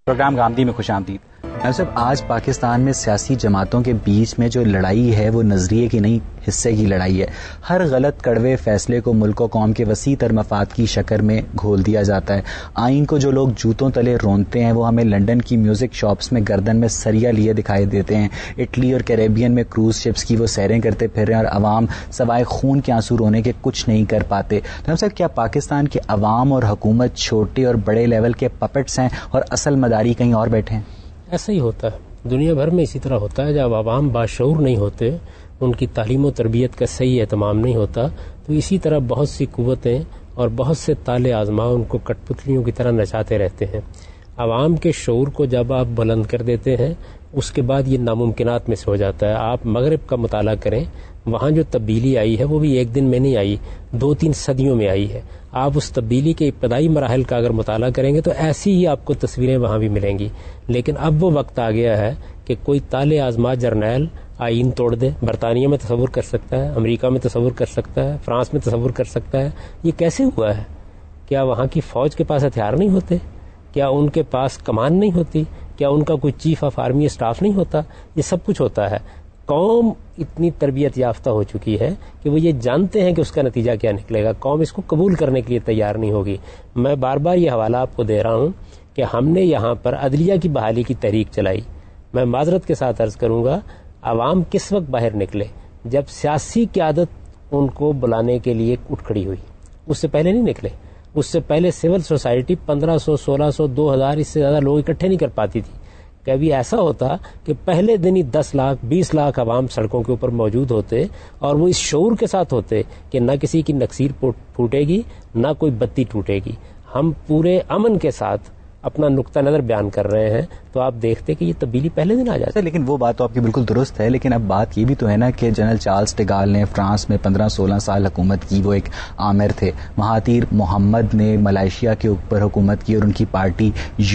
Programme گامدی میں خوش آمدید. صاحب آج پاکستان میں سیاسی جماعتوں کے بیچ میں جو لڑائی ہے وہ نظریے کی نہیں حصے کی لڑائی ہے. ہر غلط کڑوے فیصلے کو ملک و قوم کے وسیع تر مفاد کی شکل میں گھول دیا جاتا ہے. آئین کو جو لوگ جوتوں تلے رونتے ہیں وہ ہمیں لنڈن کی میوزک شاپس میں گردن میں سریا لیے دکھائی دیتے ہیں. اٹلی اور کیریبین میں کروز شپس کی وہ سیریں کرتے پھر رہے ہیں اور عوام سوائے خون کے آنسو رونے کے کچھ نہیں کر پاتے. تو صاحب کیا پاکستان کے عوام اور حکومت چھوٹے اور بڑے لیول کے پپٹس ہیں اور اصل مداری کہیں اور بیٹھے ہیں؟ ایسا ہی ہوتا ہے دنیا بھر میں. اسی طرح ہوتا ہے جب عوام باشعور نہیں ہوتے، ان کی تعلیم و تربیت کا صحیح اہتمام نہیں ہوتا، تو اسی طرح بہت سی قوتیں اور بہت سے تالے آزما ان کو کٹ پتلیوں کی طرح نچاتے رہتے ہیں. عوام کے شعور کو جب آپ بلند کر دیتے ہیں اس کے بعد یہ ناممکنات میں سے ہو جاتا ہے. آپ مغرب کا مطالعہ کریں، وہاں جو تبدیلی آئی ہے وہ بھی ایک دن میں نہیں آئی، 2-3 صدیوں میں آئی ہے. آپ اس تبدیلی کے ابتدائی مراحل کا اگر مطالعہ کریں گے تو ایسی ہی آپ کو تصویریں وہاں بھی ملیں گی. لیکن اب وہ وقت آ گیا ہے کہ کوئی تالے آزما جرنیل آئین توڑ دے. برطانیہ میں تصور کر سکتا ہے، امریکہ میں تصور کر سکتا ہے، فرانس میں تصور کر سکتا ہے. یہ کیسے ہوا ہے؟ کیا وہاں کی فوج کے پاس ہتھیار نہیں ہوتے؟ کیا ان کے پاس کمان نہیں ہوتی؟ کیا ان کا کوئی چیف آف آرمی اسٹاف نہیں ہوتا؟ یہ سب کچھ ہوتا ہے. قوم اتنی تربیت یافتہ ہو چکی ہے کہ وہ یہ جانتے ہیں کہ اس کا نتیجہ کیا نکلے گا. قوم اس کو قبول کرنے کے لیے تیار نہیں ہوگی. میں بار بار یہ حوالہ آپ کو دے رہا ہوں کہ ہم نے یہاں پر عدلیہ کی بحالی کی تحریک چلائی. میں معذرت کے ساتھ عرض کروں گا، عوام کس وقت باہر نکلے؟ جب سیاسی قیادت ان کو بلانے کے لیے اٹھ کھڑی ہوئی. اس سے پہلے نہیں نکلے. اس سے پہلے سول سوسائٹی 1500 1600 2000 اس سے زیادہ لوگ اکٹھے نہیں کر پاتی تھی. کبھی ایسا ہوتا کہ پہلے دن ہی 10 لاکھ 20 لاکھ عوام سڑکوں کے اوپر موجود ہوتے اور وہ اس شعور کے ساتھ ہوتے کہ نہ کسی کی نکسیر پھوٹے گی، نہ کوئی بتی ٹوٹے گی. ہم پورے امن کے ساتھ اپنا نقطہ نظر بیان کر رہے ہیں تو آپ دیکھتے کہ یہ تبدیلی پہلے دن آ جاتی ہے. لیکن وہ بات تو آپ کی بالکل درست ہے، لیکن اب بات یہ بھی تو ہے نا کہ جنرل چارلس ڈیگال نے فرانس میں 15-16 سال حکومت کی، وہ ایک آمر تھے. مہاتیر محمد نے ملائیشیا کے اوپر حکومت کی اور ان کی پارٹی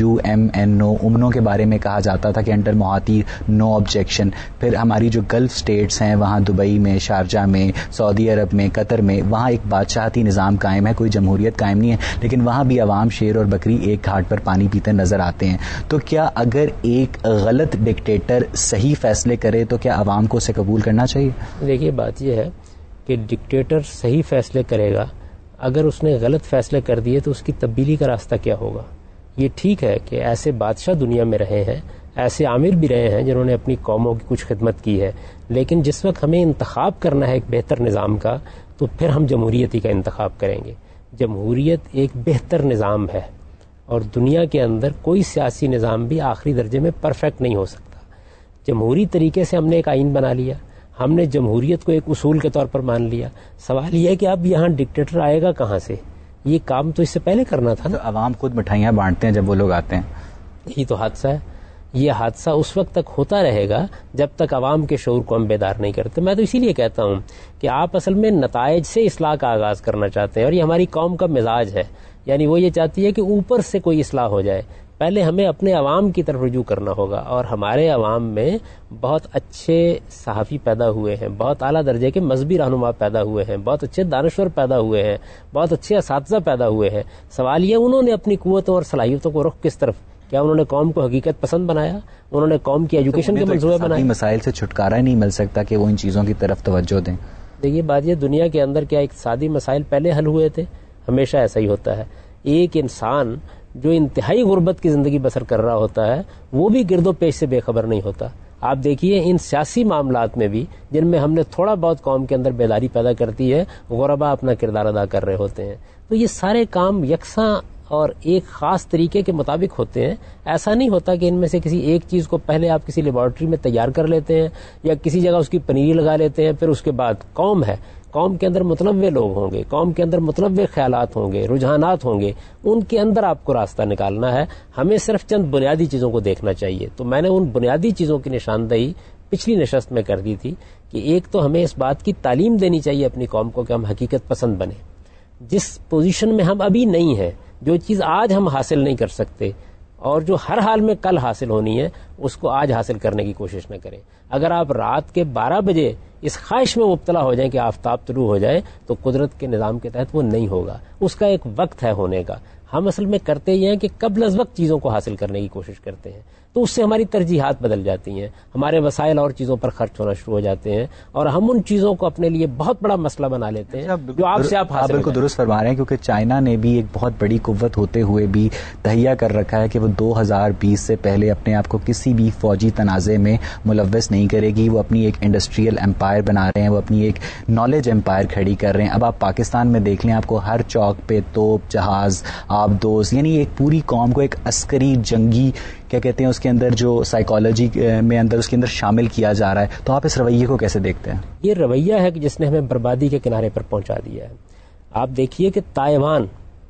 UMNO امنو کے بارے میں کہا جاتا تھا کہ انڈر مہاتیر نو آبجیکشن. پھر ہماری جو گلف سٹیٹس ہیں وہاں دبئی میں، شارجہ میں، سعودی عرب میں، قطر میں، وہاں ایک بادشاہتی نظام قائم ہے، کوئی جمہوریت قائم نہیں ہے، لیکن وہاں بھی عوام شیر اور بکری ایک گھاٹ پر پانی پیتے نظر آتے ہیں. تو کیا اگر ایک غلط ڈکٹیٹر صحیح فیصلے کرے تو کیا عوام کو اسے قبول کرنا چاہیے؟ دیکھیے بات یہ ہے کہ ڈکٹیٹر صحیح فیصلے کرے گا، اگر اس نے غلط فیصلے کر دیے تو اس کی تبدیلی کا راستہ کیا ہوگا؟ یہ ٹھیک ہے کہ ایسے بادشاہ دنیا میں رہے ہیں، ایسے عامر بھی رہے ہیں جنہوں نے اپنی قوموں کی کچھ خدمت کی ہے، لیکن جس وقت ہمیں انتخاب کرنا ہے ایک بہتر نظام کا تو پھر ہم جمہوریت ہی کا انتخاب کریں گے. جمہوریت ایک بہتر نظام ہے اور دنیا کے اندر کوئی سیاسی نظام بھی آخری درجے میں پرفیکٹ نہیں ہو سکتا. جمہوری طریقے سے ہم نے ایک آئین بنا لیا، ہم نے جمہوریت کو ایک اصول کے طور پر مان لیا. سوال یہ ہے کہ اب یہاں ڈکٹیٹر آئے گا کہاں سے؟ یہ کام تو اس سے پہلے کرنا تھا نا. عوام خود مٹھائیاں بانٹتے ہیں جب وہ لوگ آتے ہیں. یہی تو حادثہ ہے. یہ حادثہ اس وقت تک ہوتا رہے گا جب تک عوام کے شعور کو ہم بیدار نہیں کرتے. میں تو اسی لیے کہتا ہوں کہ آپ اصل میں نتائج سے اصلاح کا آغاز کرنا چاہتے ہیں اور یہ ہماری قوم کا مزاج ہے. یعنی وہ یہ چاہتی ہے کہ اوپر سے کوئی اصلاح ہو جائے. پہلے ہمیں اپنے عوام کی طرف رجوع کرنا ہوگا اور ہمارے عوام میں بہت اچھے صحافی پیدا ہوئے ہیں، بہت اعلیٰ درجے کے مذہبی رہنما پیدا ہوئے ہیں، بہت اچھے دانشور پیدا ہوئے ہیں، بہت اچھے اساتذہ پیدا ہوئے ہیں. سوال یہ انہوں نے اپنی قوتوں اور صلاحیتوں کو رخ کس طرف؟ کیا انہوں نے قوم کو حقیقت پسند بنایا؟ انہوں نے قوم کی ایجوکیشن کے منصوبے بنائے؟ مسائل سے چھٹکارا نہیں مل سکتا کہ وہ ان چیزوں کی طرف توجہ دیں. دیکھیے بات یہ، دنیا کے اندر کیا اقتصادی مسائل پہلے حل ہوئے تھے؟ ہمیشہ ایسا ہی ہوتا ہے. ایک انسان جو انتہائی غربت کی زندگی بسر کر رہا ہوتا ہے وہ بھی گرد و پیش سے بے خبر نہیں ہوتا. آپ دیکھیے ان سیاسی معاملات میں بھی جن میں ہم نے تھوڑا بہت قوم کے اندر بیداری پیدا کرتی ہے، غربا اپنا کردار ادا کر رہے ہوتے ہیں. تو یہ سارے کام یکساں اور ایک خاص طریقے کے مطابق ہوتے ہیں. ایسا نہیں ہوتا کہ ان میں سے کسی ایک چیز کو پہلے آپ کسی لیبارٹری میں تیار کر لیتے ہیں یا کسی جگہ اس کی پنیری لگا لیتے ہیں، پھر اس کے بعد قوم ہے، قوم کے اندر متنوع لوگ ہوں گے، قوم کے اندر متنوع خیالات ہوں گے، رجحانات ہوں گے، ان کے اندر آپ کو راستہ نکالنا ہے. ہمیں صرف چند بنیادی چیزوں کو دیکھنا چاہیے. تو میں نے ان بنیادی چیزوں کی نشاندہی پچھلی نشست میں کر دی تھی کہ ایک تو ہمیں اس بات کی تعلیم دینی چاہیے اپنی قوم کو کہ ہم حقیقت پسند بنیں. جس پوزیشن میں ہم ابھی نہیں ہیں، جو چیز آج ہم حاصل نہیں کر سکتے اور جو ہر حال میں کل حاصل ہونی ہے، اس کو آج حاصل کرنے کی کوشش نہ کریں. اگر آپ رات کے 12 بجے اس خواہش میں مبتلا ہو جائیں کہ آفتاب طلوع ہو جائے تو قدرت کے نظام کے تحت وہ نہیں ہوگا. اس کا ایک وقت ہے ہونے کا. ہم اصل میں کرتے یہ ہیں کہ قبل از وقت چیزوں کو حاصل کرنے کی کوشش کرتے ہیں، تو اس سے ہماری ترجیحات بدل جاتی ہیں، ہمارے وسائل اور چیزوں پر خرچ ہونا شروع ہو جاتے ہیں، اور ہم ان چیزوں کو اپنے لیے بہت بڑا مسئلہ بنا لیتے ہیں جو آپ سے آپ حاصل بالکل درست فرما رہے ہیں، کیونکہ چائنا نے بھی ایک بہت بڑی قوت ہوتے ہوئے بھی تہیہ کر رکھا ہے کہ وہ 2020 سے پہلے اپنے آپ کو کسی بھی فوجی تنازع میں ملوث نہیں کرے گی. وہ اپنی ایک انڈسٹریل امپائر بنا رہے ہیں، وہ اپنی ایک نالج امپائر کھڑی کر رہے ہیں. اب آپ پاکستان میں دیکھ لیں، آپ کو ہر چوک پہ توپ، جہاز، آبدوز، یعنی ایک پوری قوم کو ایک عسکری جنگی کیا کہتے ہیں اس کے اندر جو سائیکالوجی میں اندر اس کے اندر شامل کیا جا رہا ہے. تو آپ اس رویے کو کیسے دیکھتے ہیں؟ یہ رویہ ہے کہ جس نے ہمیں بربادی کے کنارے پر پہنچا دیا ہے. آپ دیکھیے کہ تائیوان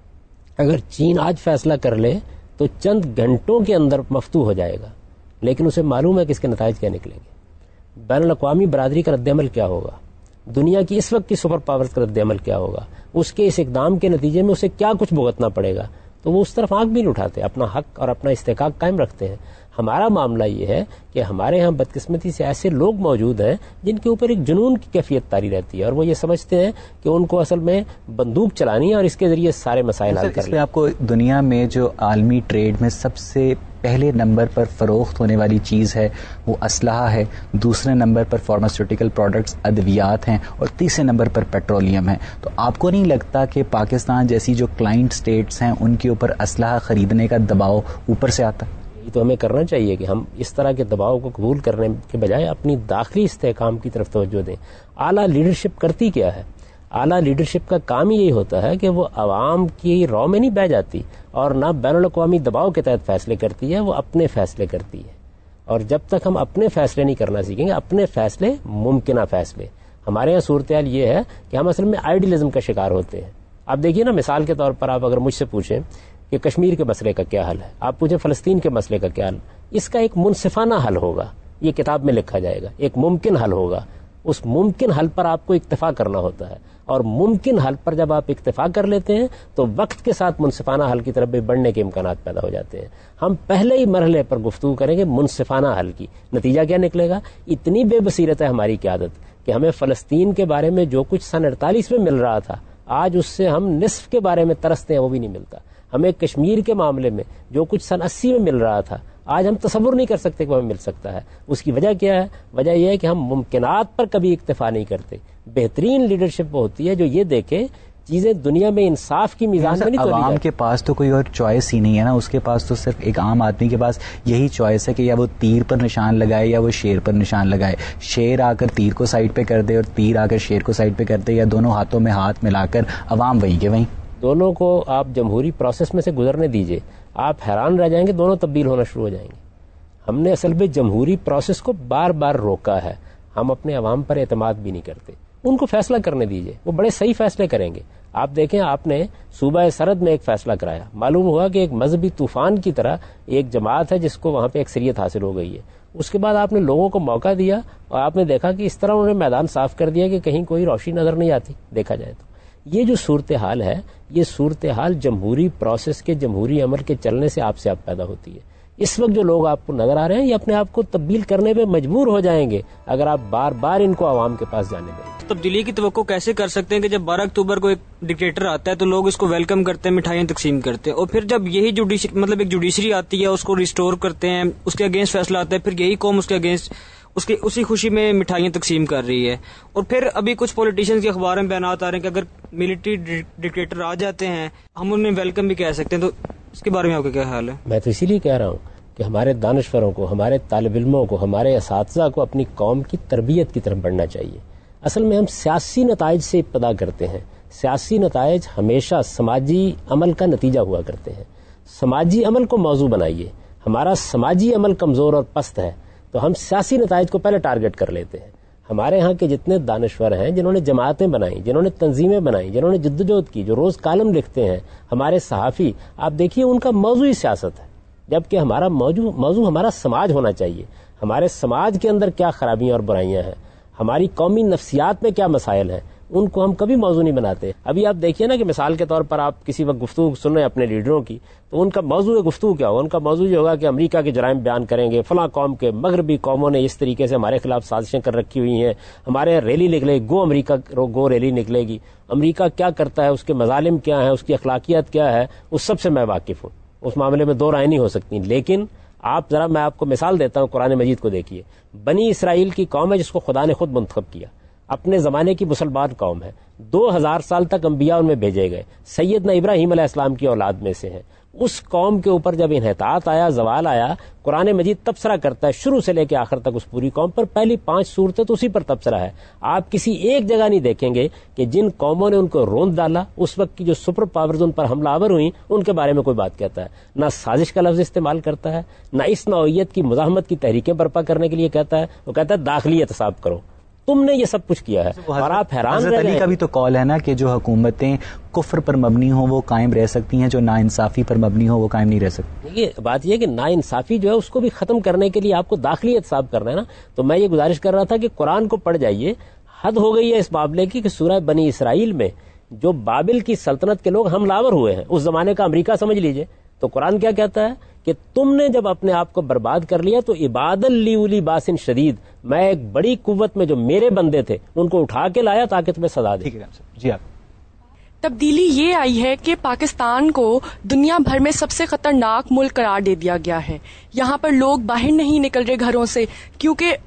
اگر چین آج فیصلہ کر لے تو چند گھنٹوں کے اندر مفتوح ہو جائے گا، لیکن اسے معلوم ہے کہ اس کے نتائج کیا نکلیں گے، بین الاقوامی برادری کا رد عمل کیا ہوگا، دنیا کی اس وقت کی سپر پاورز کا رد عمل کیا ہوگا، اس کے اس اقدام کے نتیجے میں اسے کیا کچھ بھگتنا پڑے گا. تو وہ اس طرف آنکھ بھی نہیں اٹھاتے، اپنا حق اور اپنا استحقاق قائم رکھتے ہیں. ہمارا معاملہ یہ ہے کہ ہمارے ہاں بدقسمتی سے ایسے لوگ موجود ہیں جن کے اوپر ایک جنون کی کیفیت طاری رہتی ہے، اور وہ یہ سمجھتے ہیں کہ ان کو اصل میں بندوق چلانی ہے اور اس کے ذریعے سارے مسائل حل کر لیں. آپ کو دنیا میں جو عالمی ٹریڈ میں سب سے پہلے نمبر پر فروخت ہونے والی چیز ہے وہ اسلحہ ہے، دوسرے نمبر پر فارماسیوٹیکل پروڈکٹس ادویات ہیں، اور تیسرے نمبر پر پیٹرولیم ہے. تو آپ کو نہیں لگتا کہ پاکستان جیسی جو کلائنٹ سٹیٹس ہیں ان کے اوپر اسلحہ خریدنے کا دباؤ اوپر سے آتا ہے؟ یہ تو ہمیں کرنا چاہیے کہ ہم اس طرح کے دباؤ کو قبول کرنے کے بجائے اپنی داخلی استحکام کی طرف توجہ دیں. اعلیٰ لیڈرشپ کرتی کیا ہے؟ اعلیٰ لیڈرشپ کا کام یہی ہوتا ہے کہ وہ عوام کی رو میں نہیں بہ جاتی اور نہ بین الاقوامی دباؤ کے تحت فیصلے کرتی ہے، وہ اپنے فیصلے کرتی ہے. اور جب تک ہم اپنے فیصلے نہیں کرنا سیکھیں گے، اپنے فیصلے ممکنہ فیصلے، ہمارے یہاں صورتحال یہ ہے کہ ہم اصل میں آئیڈیلزم کا شکار ہوتے ہیں. آپ دیکھیے نا، مثال کے طور پر آپ اگر مجھ سے پوچھیں کہ کشمیر کے مسئلے کا کیا حل ہے، آپ پوچھیں فلسطین کے مسئلے کا کیا حل، اس کا ایک منصفانہ حل ہوگا، یہ کتاب میں لکھا جائے گا، ایک ممکن حل ہوگا. اس ممکن حل پر آپ کو اکتفا کرنا ہوتا ہے، اور ممکن حل پر جب آپ اکتفا کر لیتے ہیں تو وقت کے ساتھ منصفانہ حل کی طرف بھی بڑھنے کے امکانات پیدا ہو جاتے ہیں. ہم پہلے ہی مرحلے پر گفتگو کریں گے منصفانہ حل کی، نتیجہ کیا نکلے گا؟ اتنی بے بصیرت ہے ہماری قیادت کہ ہمیں فلسطین کے بارے میں جو کچھ سن 48 میں مل رہا تھا، آج اس سے ہم نصف کے بارے میں ترستے ہیں، وہ بھی نہیں ملتا. ہمیں کشمیر کے معاملے میں جو کچھ سن 80 میں مل رہا تھا، آج ہم تصور نہیں کر سکتے کہ وہ ہمیں مل سکتا ہے. اس کی وجہ کیا ہے؟ وجہ یہ ہے کہ ہم ممکنات پر کبھی اکتفا نہیں کرتے. بہترین لیڈرشپ وہ ہوتی ہے جو یہ دیکھے چیزیں دنیا میں انصاف کی میزان میں نہیں تولی عوام کے پاس تو کوئی اور چوائس ہی نہیں ہے نا، اس کے پاس تو صرف ایک عام آدمی کے پاس یہی چوائس ہے کہ یا وہ تیر پر نشان لگائے یا وہ شیر پر نشان لگائے. شیر آ کر تیر کو سائڈ پہ کر دے اور تیر آ کر شیر کو سائڈ پہ کر دے، یا دونوں ہاتھوں میں ہاتھ ملا کر عوام وہیں کے وہیں. دونوں کو آپ جمہوری پروسیس میں سے گزرنے دیجئے، آپ حیران رہ جائیں گے، دونوں تبدیل ہونا شروع ہو جائیں گے. ہم نے اصل میں جمہوری پروسیس کو بار بار روکا ہے، ہم اپنے عوام پر اعتماد بھی نہیں کرتے. ان کو فیصلہ کرنے دیجئے، وہ بڑے صحیح فیصلے کریں گے. آپ دیکھیں، آپ نے صوبہ سرحد میں ایک فیصلہ کرایا، معلوم ہوا کہ ایک مذہبی طوفان کی طرح ایک جماعت ہے جس کو وہاں پہ اکثریت حاصل ہو گئی ہے. اس کے بعد آپ نے لوگوں کو موقع دیا اور آپ نے دیکھا کہ اس طرح انہوں نے میدان صاف کر دیا کہ کہیں کوئی روشنی نظر نہیں آتی. دیکھا جائے تو یہ جو صورتحال ہے، یہ صورتحال جمہوری پروسیس کے، جمہوری عمل کے چلنے سے آپ پیدا ہوتی ہے. اس وقت جو لوگ آپ کو نظر آ رہے ہیں، یہ اپنے آپ کو تبدیل کرنے پہ مجبور ہو جائیں گے اگر آپ بار بار ان کو عوام کے پاس جانے دیں. تبدیلی کی توقع کیسے کر سکتے ہیں کہ جب 12 اکتوبر کو ایک ڈکٹیٹر آتا ہے تو لوگ اس کو ویلکم کرتے ہیں، مٹھائیاں تقسیم کرتے ہیں، اور پھر جب یہی ایک جوڈیشری آتی ہے، اس کو ریسٹور کرتے ہیں، اس کے اگینسٹ فیصلہ آتا ہے، پھر یہی قوم اس کے اگینسٹ اسی خوشی میں مٹھائیاں تقسیم کر رہی ہے. اور پھر ابھی کچھ پولیٹیشینز کے اخبار میں بیانات آ رہے ہیں کہ اگر ملٹری ڈکٹیٹر آ جاتے ہیں ہم انہیں ویلکم بھی کہہ سکتے ہیں. تو اس کے بارے میں آپ کا کیا خیال ہے؟ میں تو اسی لیے کہہ رہا ہوں کہ ہمارے دانشوروں کو، ہمارے طالب علموں کو، ہمارے اساتذہ کو اپنی قوم کی تربیت کی طرف بڑھنا چاہیے. اصل میں ہم سیاسی نتائج سے ابتدا کرتے ہیں. سیاسی نتائج ہمیشہ سماجی عمل کا نتیجہ ہوا کرتے ہیں. سماجی عمل کو موضوع بنائیے. ہمارا سماجی عمل کمزور اور پست ہے تو ہم سیاسی نتائج کو پہلے ٹارگٹ کر لیتے ہیں. ہمارے ہاں کے جتنے دانشور ہیں، جنہوں نے جماعتیں بنائیں، جنہوں نے تنظیمیں بنائیں، جنہوں نے جدوجہد کی، جو روز کالم لکھتے ہیں، ہمارے صحافی، آپ دیکھیے ان کا موضوع ہی سیاست ہے، جبکہ ہمارا موضوع ہمارا سماج ہونا چاہیے. ہمارے سماج کے اندر کیا خرابیاں اور برائیاں ہیں، ہماری قومی نفسیات میں کیا مسائل ہیں، ان کو ہم کبھی موضوع نہیں بناتے. ابھی آپ دیکھیے نا کہ مثال کے طور پر آپ کسی وقت گفتگو سن رہے ہیں اپنے لیڈروں کی, تو ان کا موضوع گفتگو کیا ہوگا؟ ان کا موضوع یہ ہوگا کہ امریکہ کے جرائم بیان کریں گے, فلاں قوم کے مغربی قوموں نے اس طریقے سے ہمارے خلاف سازشیں کر رکھی ہوئی ہیں, ہمارے ریلی نکلے گو امریکہ گو ریلی نکلے گی, امریکہ کیا کرتا ہے, اس کے مظالم کیا ہیں, اس کی اخلاقیات کیا ہے, اس سب سے میں واقف ہوں, اس معاملے میں دو رائے نہیں ہو سکتی. لیکن آپ ذرا میں آپ کو مثال دیتا ہوں, قرآن مجید کو دیکھیے. بنی اسرائیل کی قوم ہے جس کو خدا نے خود منتخب کیا, اپنے زمانے کی مسلمان قوم ہے, 2000 سال تک انبیاء ان میں بھیجے گئے, سیدنا ابراہیم علیہ السلام کی اولاد میں سے ہیں. اس قوم کے اوپر جب انحطاط آیا, زوال آیا, قرآن مجید تبصرہ کرتا ہے شروع سے لے کے آخر تک اس پوری قوم پر. پہلی 5 صورتیں تو اسی پر تبصرہ ہے. آپ کسی ایک جگہ نہیں دیکھیں گے کہ جن قوموں نے ان کو روند ڈالا, اس وقت کی جو سپر پاورز ان پر حملہ آور ہوئی, ان کے بارے میں کوئی بات کہتا ہے. نہ سازش کا لفظ استعمال کرتا ہے, نہ اس نوعیت کی مزاحمت کی تحریکیں برپا کرنے کے لیے کہتا ہے. وہ کہتا ہے داخلی احتساب کرو, تم نے یہ سب کچھ کیا ہے. اور آپ حیران رہ علی کا بھی تو قول ہے نا کہ جو حکومتیں کفر پر مبنی ہوں وہ قائم رہ سکتی ہیں, جو ناانصافی پر مبنی ہو وہ قائم نہیں رہ سکتی. یہ بات یہ کہ ناانصافی جو ہے اس کو بھی ختم کرنے کے لیے آپ کو داخلی احتساب کرنا ہے نا. تو میں یہ گزارش کر رہا تھا کہ قرآن کو پڑھ جائیے. حد ہو گئی ہے اس معاملے کی کہ سورہ بنی اسرائیل میں جو بابل کی سلطنت کے لوگ حملہ آور ہوئے ہیں, اس زمانے کا امریکہ سمجھ لیجئے, تو قرآن کیا کہتا ہے کہ تم نے جب اپنے آپ کو برباد کر لیا تو عباد لی اولی باسن شدید, میں ایک بڑی قوت میں جو میرے بندے تھے ان کو اٹھا کے لایا تاکہ تمہیں سزا دے. جی آپ. تبدیلی یہ آئی ہے کہ پاکستان کو دنیا بھر میں سب سے خطرناک ملک قرار دے دیا گیا ہے. یہاں پر لوگ باہر نہیں نکل رہے گھروں سے کیونکہ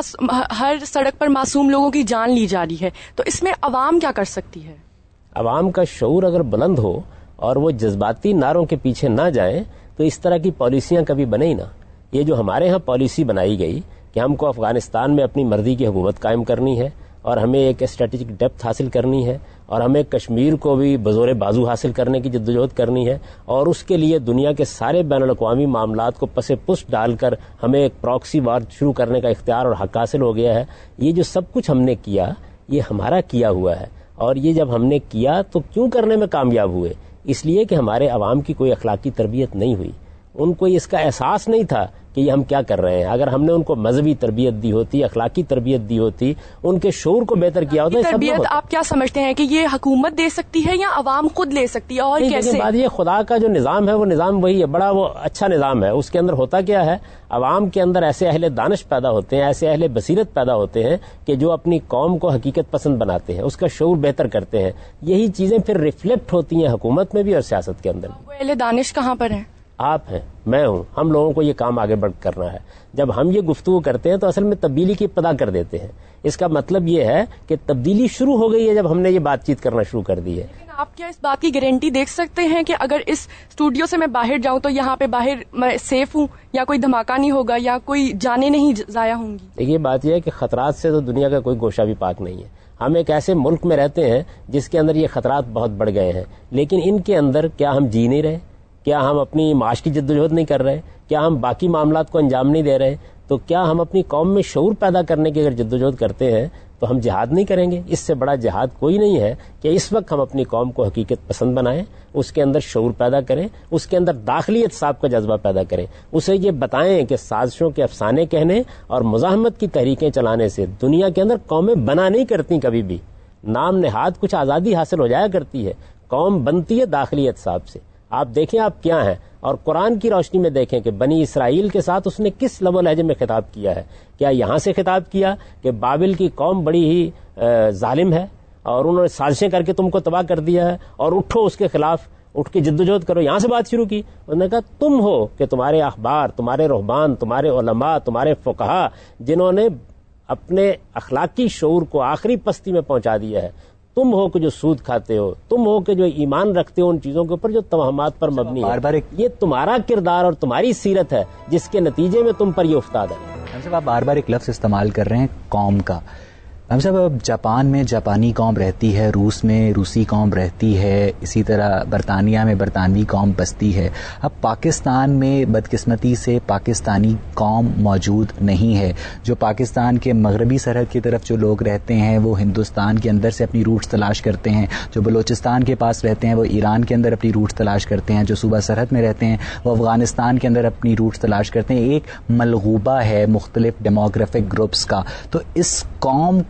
ہر سڑک پر معصوم لوگوں کی جان لی جا رہی ہے. تو اس میں عوام کیا کر سکتی ہے؟ عوام کا شعور اگر بلند ہو اور وہ جذباتی نعروں کے پیچھے نہ جائیں تو اس طرح کی پالیسیاں کبھی بنے ہی نہ. یہ جو ہمارے ہاں پالیسی بنائی گئی کہ ہم کو افغانستان میں اپنی مرضی کی حکومت قائم کرنی ہے اور ہمیں ایک اسٹریٹجک ڈیپتھ حاصل کرنی ہے اور ہمیں کشمیر کو بھی بزور بازو حاصل کرنے کی جدوجہد کرنی ہے, اور اس کے لیے دنیا کے سارے بین الاقوامی معاملات کو پس پشت ڈال کر ہمیں ایک پراکسی وار شروع کرنے کا اختیار اور حق حاصل ہو گیا ہے. یہ جو سب کچھ ہم نے کیا یہ ہمارا کیا ہوا ہے, اور یہ جب ہم نے کیا تو کیوں کرنے میں کامیاب ہوئے؟ اس لیے کہ ہمارے عوام کی کوئی اخلاقی تربیت نہیں ہوئی, ان کو اس کا احساس نہیں تھا کہ یہ ہم کیا کر رہے ہیں. اگر ہم نے ان کو مذہبی تربیت دی ہوتی, اخلاقی تربیت دی ہوتی, ان کے شعور کو بہتر کیا ہوتا. تربیت آپ کیا سمجھتے ہیں کہ یہ حکومت دے سکتی ہے یا عوام خود لے سکتی ہے, اور کیسے؟ بات یہ خدا کا جو نظام ہے وہ نظام وہی ہے, بڑا وہ اچھا نظام ہے. اس کے اندر ہوتا کیا ہے, عوام کے اندر ایسے اہل دانش پیدا ہوتے ہیں, ایسے اہل بصیرت پیدا ہوتے ہیں کہ جو اپنی قوم کو حقیقت پسند بناتے ہیں, اس کا شعور بہتر کرتے ہیں. یہی چیزیں پھر ریفلیکٹ ہوتی ہیں حکومت میں بھی اور سیاست کے اندر بھی. وہ اہل دانش کہاں پر ہیں؟ آپ ہیں, میں ہوں, ہم لوگوں کو یہ کام آگے بڑھ کرنا ہے. جب ہم یہ گفتگو کرتے ہیں تو اصل میں تبدیلی کی ابتدا کر دیتے ہیں. اس کا مطلب یہ ہے کہ تبدیلی شروع ہو گئی ہے جب ہم نے یہ بات چیت کرنا شروع کر دی ہے. لیکن آپ کیا اس بات کی گارنٹی دیکھ سکتے ہیں کہ اگر اس اسٹوڈیو سے میں باہر جاؤں تو یہاں پہ باہر میں سیف ہوں, یا کوئی دھماکہ نہیں ہوگا, یا کوئی جانیں نہیں ضائع ہوں گی؟ دیکھیے بات یہ ہے کہ خطرات سے تو دنیا کا کوئی گوشہ بھی پاک نہیں ہے. ہم ایک ایسے ملک میں رہتے ہیں جس کے اندر یہ خطرات بہت بڑھ گئے ہیں, لیکن ان کے اندر کیا ہم جی نہیں رہے؟ کیا ہم اپنی معاش کی جدوجہد نہیں کر رہے؟ کیا ہم باقی معاملات کو انجام نہیں دے رہے؟ تو کیا ہم اپنی قوم میں شعور پیدا کرنے کی اگر جدوجہد کرتے ہیں تو ہم جہاد نہیں کریں گے؟ اس سے بڑا جہاد کوئی نہیں ہے کہ اس وقت ہم اپنی قوم کو حقیقت پسند بنائیں, اس کے اندر شعور پیدا کریں, اس کے اندر داخلی احتساب کا جذبہ پیدا کریں, اسے یہ بتائیں کہ سازشوں کے افسانے کہنے اور مزاحمت کی تحریکیں چلانے سے دنیا کے اندر قومیں بنا نہیں کرتی. کبھی بھی نام نہاد کچھ آزادی حاصل ہو جایا کرتی ہے, قوم بنتی ہے داخلی احتساب سے. آپ دیکھیں آپ کیا ہیں, اور قرآن کی روشنی میں دیکھیں کہ بنی اسرائیل کے ساتھ اس نے کس لب و لہجے میں خطاب کیا ہے. کیا یہاں سے خطاب کیا کہ بابل کی قوم بڑی ہی ظالم ہے اور انہوں نے سازشیں کر کے تم کو تباہ کر دیا ہے اور اٹھو اس کے خلاف, اٹھ کے جدوجہد کرو, یہاں سے بات شروع کی. انہوں نے کہا تم ہو کہ تمہارے اخبار, تمہارے رہبان, تمہارے علماء, تمہارے فقہا جنہوں نے اپنے اخلاقی شعور کو آخری پستی میں پہنچا دیا ہے. تم ہو کہ جو سود کھاتے ہو, تم ہو کہ جو ایمان رکھتے ہو ان چیزوں کے اوپر جو توہمات پر مبنی ہے. یہ تمہارا کردار اور تمہاری سیرت ہے جس کے نتیجے میں تم پر یہ افتاد ہے. ہم صاحب آپ بار بار ایک لفظ استعمال کر رہے ہیں قوم کا. ہم صاحب اب جاپان میں جاپانی قوم رہتی ہے, روس میں روسی قوم رہتی ہے, اسی طرح برطانیہ میں برطانوی قوم بستی ہے. اب پاکستان میں بدقسمتی سے پاکستانی قوم موجود نہیں ہے. جو پاکستان کے مغربی سرحد کی طرف جو لوگ رہتے ہیں وہ ہندوستان کے اندر سے اپنی روٹس تلاش کرتے ہیں, جو بلوچستان کے پاس رہتے ہیں وہ ایران کے اندر اپنی روٹس تلاش کرتے ہیں, جو صوبہ سرحد میں رہتے ہیں وہ افغانستان کے اندر اپنی روٹس تلاش کرتے ہیں. ایک ملغوبہ ہے مختلف ڈیموگرافک گروپس کا. تو اس قوم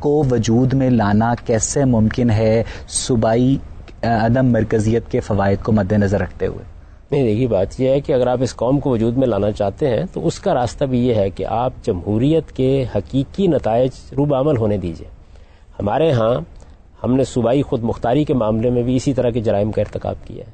کو وجود میں لانا کیسے ممکن ہے صوبائی عدم مرکزیت کے فوائد کو مد نظر رکھتے ہوئے؟ نہیں، دیکھیے بات یہ ہے کہ اگر آپ اس قوم کو وجود میں لانا چاہتے ہیں تو اس کا راستہ بھی یہ ہے کہ آپ جمہوریت کے حقیقی نتائج روب عمل ہونے دیجیے. ہمارے ہاں ہم نے صوبائی خود مختاری کے معاملے میں بھی اسی طرح کے جرائم کا ارتکاب کیا ہے.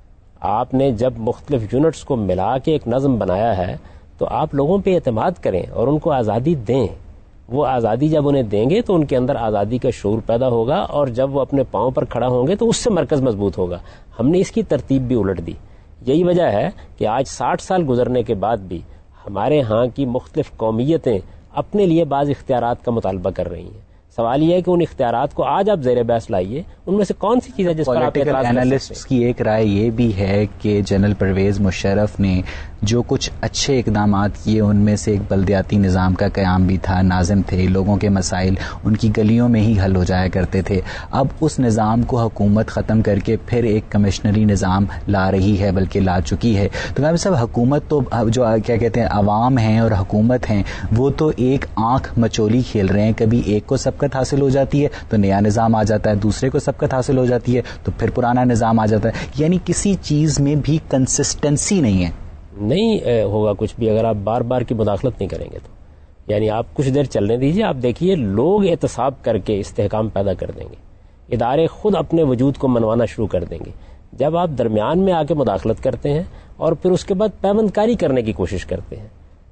آپ نے جب مختلف یونٹس کو ملا کے ایک نظم بنایا ہے تو آپ لوگوں پہ اعتماد کریں اور ان کو آزادی دیں. وہ آزادی جب انہیں دیں گے تو ان کے اندر آزادی کا شعور پیدا ہوگا، اور جب وہ اپنے پاؤں پر کھڑا ہوں گے تو اس سے مرکز مضبوط ہوگا. ہم نے اس کی ترتیب بھی الٹ دی. یہی وجہ ہے کہ آج 60 سال گزرنے کے بعد بھی ہمارے ہاں کی مختلف قومیتیں اپنے لیے بعض اختیارات کا مطالبہ کر رہی ہیں. سوال یہ ہے کہ ان اختیارات کو آج آپ زیر بحث لائیے، ان میں سے کون سی چیز ہے جس پر آپ پولیٹیکل اینالسٹس کی ایک رائے یہ بھی ہے کہ جنرل پرویز مشرف نے جو کچھ اچھے اقدامات کیے ان میں سے ایک بلدیاتی نظام کا قیام بھی تھا. ناظم تھے، لوگوں کے مسائل ان کی گلیوں میں ہی حل ہو جایا کرتے تھے. اب اس نظام کو حکومت ختم کر کے پھر ایک کمشنری نظام لا رہی ہے، بلکہ لا چکی ہے. تو ناظم صاحب، حکومت تو جو کیا کہتے ہیں عوام ہیں اور حکومت ہیں وہ تو ایک آنکھ مچولی کھیل رہے ہیں. کبھی ایک کو سبقت حاصل ہو جاتی ہے تو نیا نظام آ جاتا ہے، دوسرے کو سبقت حاصل ہو جاتی ہے تو پھر پرانا نظام آ جاتا ہے. یعنی کسی چیز میں بھی کنسسٹنسی نہیں ہے. نہیں ہوگا کچھ بھی اگر آپ بار بار کی مداخلت نہیں کریں گے تو. یعنی آپ کچھ دیر چلنے دیجیے، آپ دیکھیے لوگ احتساب کر کے استحکام پیدا کر دیں گے، ادارے خود اپنے وجود کو منوانا شروع کر دیں گے. جب آپ درمیان میں آ کے مداخلت کرتے ہیں اور پھر اس کے بعد پیوند کاری کرنے کی کوشش کرتے ہیں،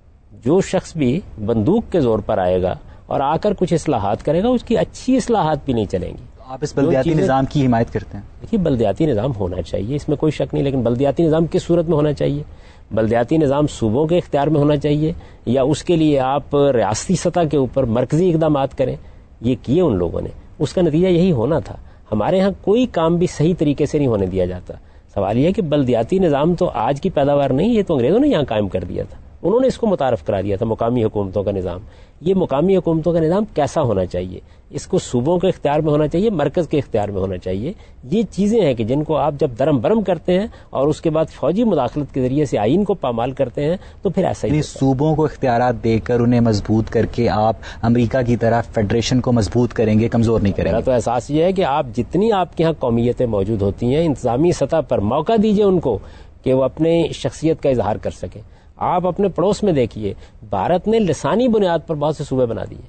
جو شخص بھی بندوق کے زور پر آئے گا اور آ کر کچھ اصلاحات کرے گا اس کی اچھی اصلاحات بھی نہیں چلیں گی. آپ اس بلدیاتی نظام کی حمایت کرتے ہیں؟ دیکھیے بلدیاتی نظام ہونا چاہیے، اس میں کوئی شک نہیں، لیکن بلدیاتی نظام کس صورت میں ہونا چاہیے؟ بلدیاتی نظام صوبوں کے اختیار میں ہونا چاہیے یا اس کے لیے آپ ریاستی سطح کے اوپر مرکزی اقدامات کریں؟ یہ کیے ان لوگوں نے، اس کا نتیجہ یہی ہونا تھا. ہمارے ہاں کوئی کام بھی صحیح طریقے سے نہیں ہونے دیا جاتا. سوال یہ ہے کہ بلدیاتی نظام تو آج کی پیداوار نہیں، یہ تو انگریزوں نے یہاں قائم کر دیا تھا. انہوں نے اس کو متعارف کرا دیا تھا، مقامی حکومتوں کا نظام. یہ مقامی حکومتوں کا نظام کیسا ہونا چاہیے؟ اس کو صوبوں کے اختیار میں ہونا چاہیے، مرکز کے اختیار میں ہونا چاہیے. یہ چیزیں ہیں کہ جن کو آپ جب درم برم کرتے ہیں اور اس کے بعد فوجی مداخلت کے ذریعے سے آئین کو پامال کرتے ہیں تو پھر ایسا ہی صوبوں کو اختیارات دے کر انہیں مضبوط کر کے آپ امریکہ کی طرح فیڈریشن کو مضبوط کریں گے، کمزور نہیں کریں گے. تو احساس یہ ہے کہ آپ جتنی آپ کے یہاں قومیتیں موجود ہوتی ہیں انتظامی سطح پر موقع دیجیے ان کو کہ وہ اپنے شخصیت کا اظہار کر سکیں. آپ اپنے پڑوس میں دیکھیے، بھارت نے لسانی بنیاد پر بہت سے صوبے بنا دیے،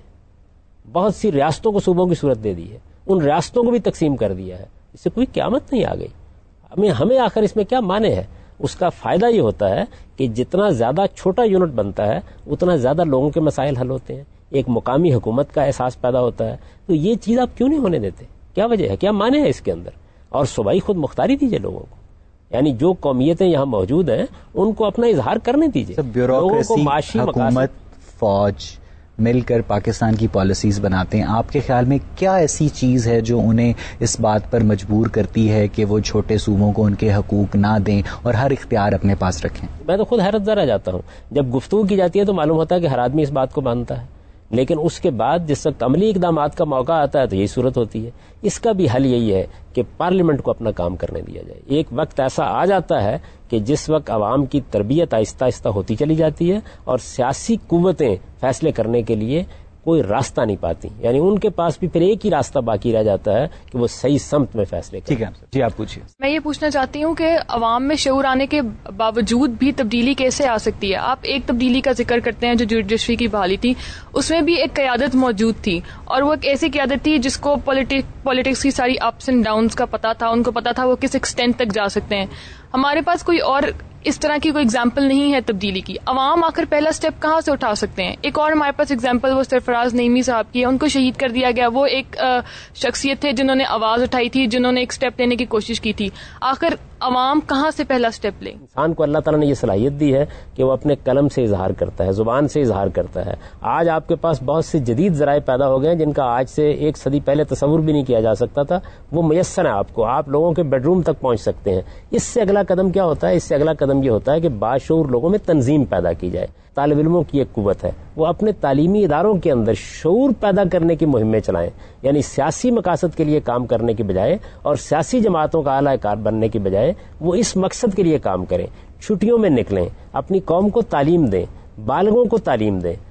بہت سی ریاستوں کو صوبوں کی صورت دے دی ہے، ان ریاستوں کو بھی تقسیم کر دیا ہے. اس سے کوئی قیامت نہیں آ گئی. ہمیں آخر اس میں کیا معنی ہے؟ اس کا فائدہ یہ ہوتا ہے کہ جتنا زیادہ چھوٹا یونٹ بنتا ہے اتنا زیادہ لوگوں کے مسائل حل ہوتے ہیں، ایک مقامی حکومت کا احساس پیدا ہوتا ہے. تو یہ چیز آپ کیوں نہیں ہونے دیتے؟ کیا وجہ ہے؟ کیا معنی ہے اس کے اندر؟ اور صوبائی خود مختاری دیجیے لوگوں کو، یعنی جو قومیتیں یہاں موجود ہیں ان کو اپنا اظہار کرنے دیجیے. بیوروکریسی، حکومت، فوج مل کر پاکستان کی پالیسیز بناتے ہیں. آپ کے خیال میں کیا ایسی چیز ہے جو انہیں اس بات پر مجبور کرتی ہے کہ وہ چھوٹے صوبوں کو ان کے حقوق نہ دیں اور ہر اختیار اپنے پاس رکھیں؟ میں تو خود حیرت زدہ رہ جاتا ہوں جب گفتگو کی جاتی ہے تو معلوم ہوتا ہے کہ ہر آدمی اس بات کو مانتا ہے، لیکن اس کے بعد جس وقت عملی اقدامات کا موقع آتا ہے تو یہی صورت ہوتی ہے. اس کا بھی حل یہی ہے کہ پارلیمنٹ کو اپنا کام کرنے دیا جائے. ایک وقت ایسا آ جاتا ہے کہ جس وقت عوام کی تربیت آہستہ آہستہ ہوتی چلی جاتی ہے اور سیاسی قوتیں فیصلے کرنے کے لیے کوئی راستہ نہیں پاتی، یعنی ان کے پاس بھی پھر ایک ہی راستہ باقی رہ جاتا ہے کہ وہ صحیح سمت میں فیصلے کریں. ٹھیک ہے جی، آپ پوچھیے. میں یہ پوچھنا چاہتی ہوں کہ عوام میں شعور آنے کے باوجود بھی تبدیلی کیسے آ سکتی ہے؟ آپ ایک تبدیلی کا ذکر کرتے ہیں جو جوڈیشری کی بحالی تھی، اس میں بھی ایک قیادت موجود تھی اور وہ ایک ایسی قیادت تھی جس کو پولیٹکس کی ساری اپس اینڈ ڈاؤنس کا پتا تھا، ان کو پتا تھا وہ کس ایکسٹینٹ تک جا سکتے ہیں. ہمارے پاس کوئی اور اس طرح کی کوئی اگزامپل نہیں ہے تبدیلی کی. عوام آخر پہلا سٹیپ کہاں سے اٹھا سکتے ہیں؟ ایک اور ہمارے پاس اگزامپل وہ سرفراز نعیمی صاحب کی ہے، ان کو شہید کر دیا گیا. وہ ایک شخصیت تھے جنہوں نے آواز اٹھائی تھی، جنہوں نے ایک سٹیپ لینے کی کوشش کی تھی. آخر عوام کہاں سے پہلا سٹیپ لے؟ انسان کو اللہ تعالیٰ نے یہ صلاحیت دی ہے کہ وہ اپنے قلم سے اظہار کرتا ہے، زبان سے اظہار کرتا ہے. آج آپ کے پاس بہت سے جدید ذرائع پیدا ہو گئے ہیں جن کا آج سے ایک صدی پہلے تصور بھی نہیں کیا جا سکتا تھا. وہ میسر ہے آپ لوگوں کے بیڈ روم تک پہنچ سکتے ہیں. اس سے اگلا قدم کیا ہوتا ہے؟ اس سے اگلا قدم یہ ہوتا ہے کہ باشعور لوگوں میں تنظیم پیدا کی جائے. طالب علموں کی ایک قوت ہے، وہ اپنے تعلیمی اداروں کے اندر شعور پیدا کرنے کی مہمیں چلائیں، یعنی سیاسی مقاصد کے لیے کام کرنے کی بجائے اور سیاسی جماعتوں کا اعلی کار بننے کی بجائے وہ اس مقصد کے لیے کام کریں. چھٹیوں میں نکلیں، اپنی قوم کو تعلیم دیں، بالغوں کو تعلیم دیں،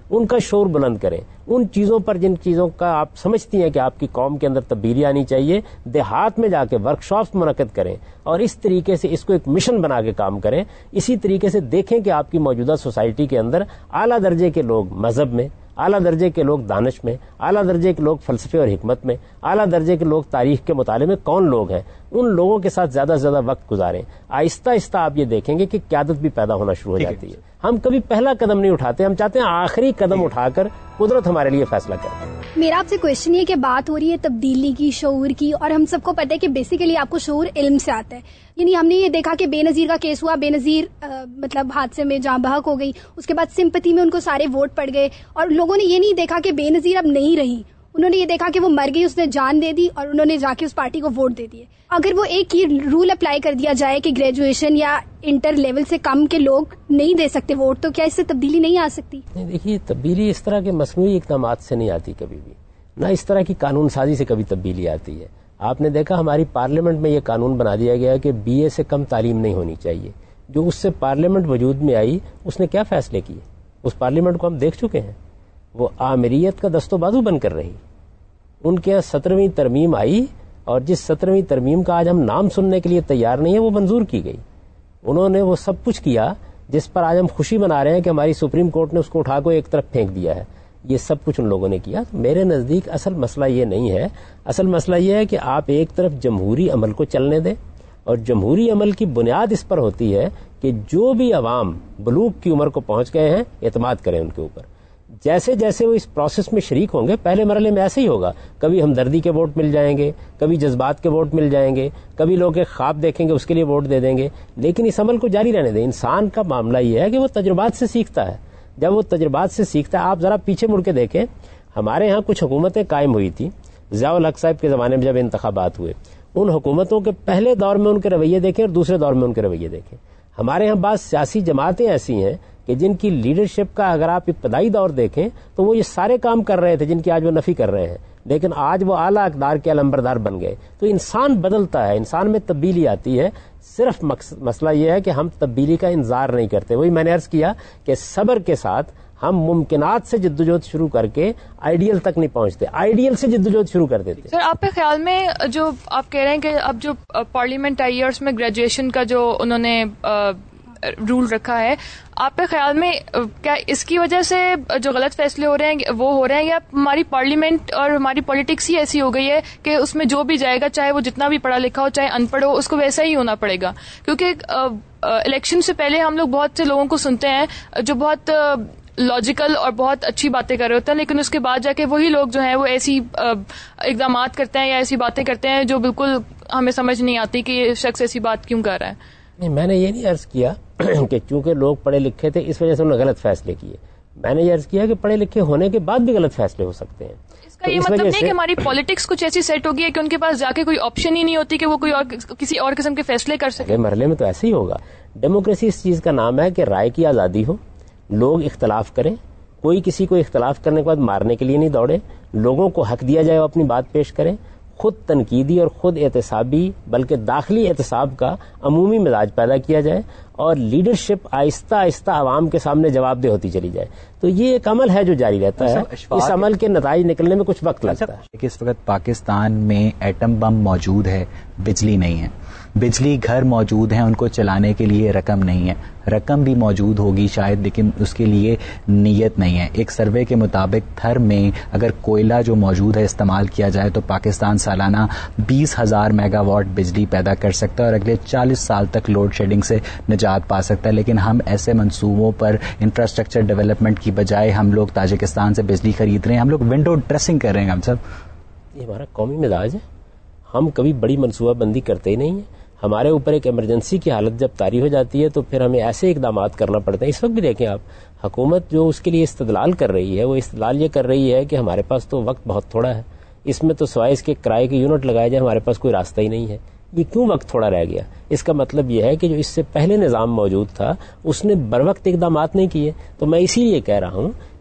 ان کا شعور بلند کریں. ان چیزوں پر جن چیزوں کا آپ سمجھتی ہیں کہ آپ کی قوم کے اندر تبدیلی آنی چاہیے, دیہات میں جا کے ورکشاپس منعقد کریں اور اس طریقے سے اس کو ایک مشن بنا کے کام کریں. اسی طریقے سے دیکھیں کہ آپ کی موجودہ سوسائٹی کے اندر اعلیٰ درجے کے لوگ مذہب میں, اعلیٰ درجے کے لوگ دانش میں, اعلیٰ درجے کے لوگ فلسفے اور حکمت میں, اعلیٰ درجے کے لوگ تاریخ کے مطالعے میں کون لوگ ہیں. ان لوگوں کے ساتھ زیادہ سے زیادہ وقت گزاریں. آہستہ آہستہ آپ یہ دیکھیں گے کہ قیادت بھی پیدا ہونا شروع ہو جاتی ہے. ہم کبھی پہلا قدم نہیں اٹھاتے, ہم چاہتے ہیں آخری قدم اٹھا کر قدرت ہمارے لیے فیصلہ کرے. میرا آپ سے کوشچن یہ کہ بات ہو رہی ہے تبدیلی کی, شعور کی, اور ہم سب کو پتہ ہے کہ بیسیکلی آپ کو شعور علم سے آتا ہے. یعنی ہم نے یہ دیکھا کہ بے نظیر کا کیس ہوا, بے نظیر مطلب حادثے میں جاں بحق ہو گئی, اس کے بعد سمپتی میں ان کو سارے ووٹ پڑ گئے, اور لوگوں نے یہ نہیں دیکھا کہ بے نظیر اب نہیں رہی, انہوں نے یہ دیکھا کہ وہ مر گئی, اس نے جان دے دی اور انہوں نے جا کے اس پارٹی کو ووٹ دے دیے. اگر وہ ایک یہ رول اپلائی کر دیا جائے کہ گریجویشن یا انٹر لیول سے کم کے لوگ نہیں دے سکتے ووٹ, تو کیا اس سے تبدیلی نہیں آ سکتی؟ دیکھیے, تبدیلی اس طرح کے مصنوعی اقدامات سے نہیں آتی کبھی بھی, نہ اس طرح کی قانون سازی سے کبھی تبدیلی آتی ہے. آپ نے دیکھا ہماری پارلیمنٹ میں یہ قانون بنا دیا گیا کہ بی اے سے کم تعلیم نہیں ہونی چاہیے. جو اس سے پارلیمنٹ وجود میں آئی اس نے کیا فیصلے کیے, اس پارلیمنٹ کو ہم دیکھ چکے ہیں. وہ آمریت کا دست و بازو بن کر رہی. ان کے یہاں 17ویں ترمیم آئی, اور جس 17ویں ترمیم کا آج ہم نام سننے کے لیے تیار نہیں ہے وہ منظور کی گئی. انہوں نے وہ سب کچھ کیا جس پر آج ہم خوشی منا رہے ہیں کہ ہماری سپریم کورٹ نے اس کو اٹھا کے ایک طرف پھینک دیا ہے. یہ سب کچھ ان لوگوں نے کیا. میرے نزدیک اصل مسئلہ یہ نہیں ہے. اصل مسئلہ یہ ہے کہ آپ ایک طرف جمہوری عمل کو چلنے دیں, اور جمہوری عمل کی بنیاد اس پر ہوتی ہے کہ جو بھی عوام بلوغ کی عمر کو پہنچ گئے ہیں اعتماد کریں ان کے اوپر. جیسے جیسے وہ اس پروسیس میں شریک ہوں گے, پہلے مرحلے میں ایسے ہی ہوگا, کبھی ہمدردی کے ووٹ مل جائیں گے, کبھی جذبات کے ووٹ مل جائیں گے, کبھی لوگ ایک خواب دیکھیں گے اس کے لیے ووٹ دے دیں گے, لیکن اس عمل کو جاری رہنے دیں. انسان کا معاملہ یہ ہے کہ وہ تجربات سے سیکھتا ہے. جب وہ تجربات سے سیکھتا ہے, آپ ذرا پیچھے مڑ کے دیکھیں, ہمارے ہاں کچھ حکومتیں قائم ہوئی تھی ضیاء الحق صاحب کے زمانے میں جب انتخابات ہوئے. ان حکومتوں کے پہلے دور میں ان کے رویے دیکھیں اور دوسرے دور میں ان کے رویے دیکھیں. ہمارے ہاں بعض سیاسی جماعتیں ایسی ہیں کہ جن کی لیڈرشپ کا اگر آپ ابتدائی دور دیکھیں تو وہ یہ سارے کام کر رہے تھے جن کی آج وہ نفی کر رہے ہیں, لیکن آج وہ اعلیٰ اقدار کے علمبردار بن گئے. تو انسان بدلتا ہے, انسان میں تبدیلی آتی ہے. صرف مسئلہ یہ ہے کہ ہم تبدیلی کا انتظار نہیں کرتے. وہی میں نے عرض کیا کہ صبر کے ساتھ ہم ممکنات سے جدوجہد شروع کر کے آئیڈیل تک نہیں پہنچتے, آئیڈیل سے جدوجہد شروع کر دیتے. سر, آپ کے خیال میں جو آپ کہہ رہے ہیں کہ اب جو پارلیمنٹ آئی ہے اس میں گریجویشن کا جو انہوں نے رول رکھا ہے, آپ کے خیال میں کیا اس کی وجہ سے جو غلط فیصلے ہو رہے ہیں وہ ہو رہے ہیں, یا ہماری پارلیمنٹ اور ہماری پالیٹکس ہی ایسی ہو گئی ہے کہ اس میں جو بھی جائے گا, چاہے وہ جتنا بھی پڑھا لکھا ہو چاہے ان پڑھ ہو, اس کو ویسا ہی ہونا پڑے گا؟ کیونکہ الیکشن سے پہلے ہم لوگ بہت سے لوگوں کو سنتے ہیں جو بہت لاجیکل اور بہت اچھی باتیں کر رہے ہوتے ہیں, لیکن اس کے بعد جا کے وہی لوگ جو ہیں وہ ایسی اقدامات کرتے ہیں یا ایسی باتیں کرتے ہیں جو بالکل ہمیں سمجھ نہیں آتی کہ یہ شخص ایسی بات کیوں کر رہا ہے. نہیں, میں نے یہ نہیں عرض کیا کہ چونکہ لوگ پڑھے لکھے تھے اس وجہ سے انہوں نے غلط فیصلے کیے. میں نے یہ عرض کیا کہ پڑھے لکھے ہونے کے بعد بھی غلط فیصلے ہو سکتے ہیں. اس کا یہ مطلب نہیں کہ ہماری پالیٹکس کچھ ایسی سیٹ ہوگی ہے کہ ان کے پاس جا کے کوئی آپشن ہی نہیں ہوتی کہ وہ کوئی اور کسی اور قسم کے فیصلے کر سکے. مرحلے میں تو ایسے ہی ہوگا. ڈیموکریسی اس چیز کا نام ہے کہ رائے کی آزادی ہو, لوگ اختلاف کریں, کوئی کسی کو اختلاف کرنے کے بعد مارنے کے لیے نہیں دوڑے, لوگوں کو حق دیا جائے وہ اپنی بات پیش کریں, خود تنقیدی اور خود احتسابی بلکہ داخلی احتساب کا عمومی مزاج پیدا کیا جائے, اور لیڈرشپ آہستہ آہستہ عوام کے سامنے جواب دہ ہوتی چلی جائے. تو یہ ایک عمل ہے جو جاری رہتا ہے. اس عمل کے نتائج نکلنے میں کچھ وقت لگتا ہے. اس وقت پاکستان میں ایٹم بم موجود ہے, بجلی نہیں ہے. بجلی گھر موجود ہیں, ان کو چلانے کے لیے رقم نہیں ہے. رقم بھی موجود ہوگی شاید, لیکن اس کے لیے نیت نہیں ہے. ایک سروے کے مطابق تھر میں اگر کوئلہ جو موجود ہے استعمال کیا جائے تو پاکستان سالانہ 20,000 میگا واٹ بجلی پیدا کر سکتا ہے اور اگلے 40 سال تک لوڈ شیڈنگ سے نجات پا سکتا ہے. لیکن ہم ایسے منصوبوں پر انفراسٹرکچر ڈیولپمنٹ کی بجائے ہم لوگ تاجکستان سے بجلی خرید رہے ہیں, ہم لوگ ونڈو ڈریسنگ کر رہے ہیں. ہم سب یہ ہمارا قومی مزاج ہے, ہم کبھی بڑی منصوبہ بندی کرتے ہی نہیں ہیں. ہمارے اوپر ایک ایمرجنسی کی حالت جب طاری ہو جاتی ہے تو پھر ہمیں ایسے اقدامات کرنا پڑتے ہیں. اس وقت بھی دیکھیں آپ, حکومت جو اس کے لیے استدلال کر رہی ہے وہ استدلال یہ کر رہی ہے کہ ہمارے پاس تو وقت بہت تھوڑا ہے, اس میں تو سوائے اس کے کرائے کے یونٹ لگائے جائے ہمارے پاس کوئی راستہ ہی نہیں ہے. یہ کیوں وقت تھوڑا رہ گیا؟ اس کا مطلب یہ ہے کہ جو اس سے پہلے نظام موجود تھا اس نے بروقت اقدامات نہیں کیے. تو میں اسی لیے کہہ رہا ہوں